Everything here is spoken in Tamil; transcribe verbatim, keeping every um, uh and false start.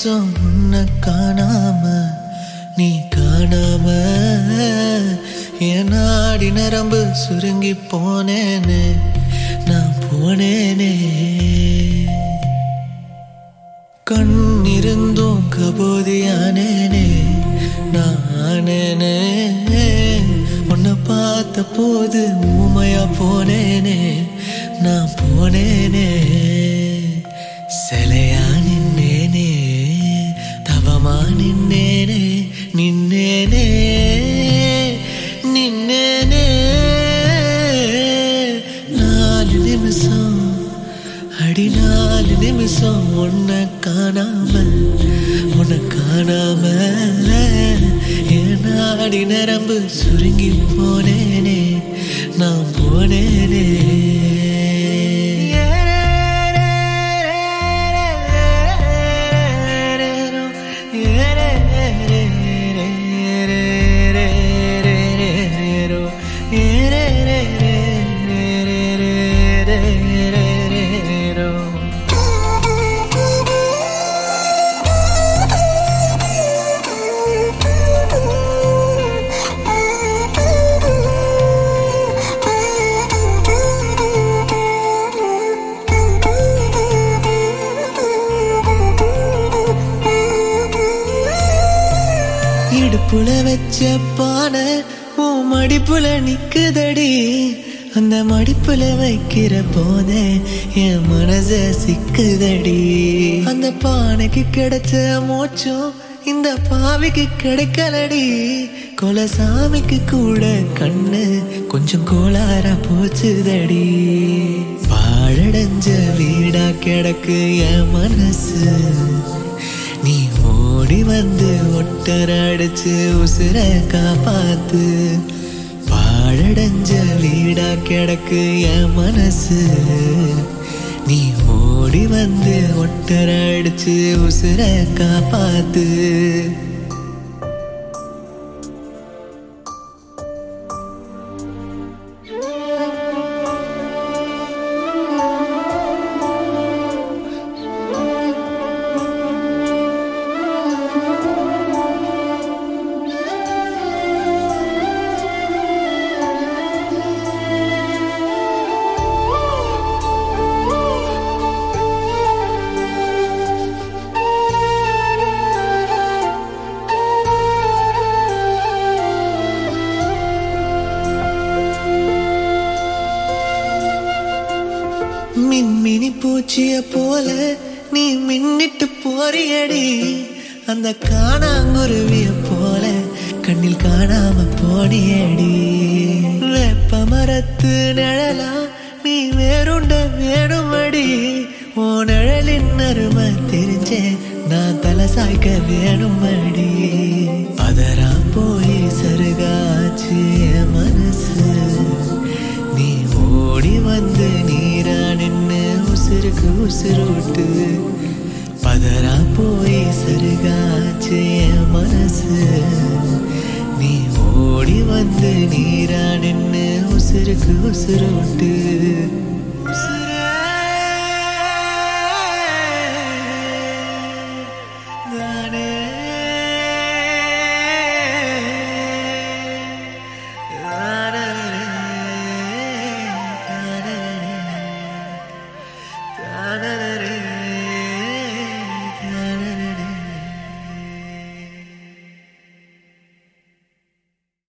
நிமிஷம் உன்னை காணாம நீ காணாம என் நாடி நரம்பு சுருங்கி போனேனே நான் போனேனே. கண் இருந்தும் கபோதியானேனே நானேனே. உன்னை பார்த்த போது ஊமையா போனேனே நான் போனேனே. சிலையா நின்னேனே தவமா நின்னேனே நின்னேனே நின்னேனே. நாலு நிமிஷம் அடி நாலு நிமிஷம் உன்னை காணாம உன்னை காணாம என் நாடி நரம்பு சுருங்கி போனேனே நான் போனேனே. இடுப்புல வச்ச பானை உன் மடிப்புல நிக்குதடி. அந்த மடிப்புல வைக்கிற போதே என் மனச சிக்குதடி. அந்த பானைக்கு கிடைச்ச மோச்சம் இந்த பாவிக்கு கிடைக்கலடி. கொலசாமிக்கு கூட கண்ணு கொஞ்சம் கோளாரா போச்சுதடி. பாழடைஞ்ச வீடா கிடக்கு என் மனசு. நீ ஓடி வந்து ஒட்டர அடிச்சு உசுர காப்பாத்து. பாழடைஞ்ச வீடா கிடக்கு என் மனசு. நீ ஓடி வந்து ஒட்டர அடிச்சு உசுர காப்பாத்து. மின்மினி பூச்சிய போல நீ மின்னிட்டு போறியடி. அந்த காணாங்குருவிய போல கண்ணில் காணாம போனியடி. வெப்ப மரத்து நிழலா நீ வேறுண்ட வேணுமடி. ஓ நிழலின் அருமை தெரிஞ்சே நான் தலை சாய்க்க வேணுமடி. பதரா போய் சருகாச்சு என் மனசு. நீ ஓடி வந்து நீரா நின்னு உசுருக்கு உசுருட்டு. பதரா போய் சருகாச்சு என் மனசு. நீ ஓடி வந்து நீரா நின்னு உசுருக்கு உசுருட்டு.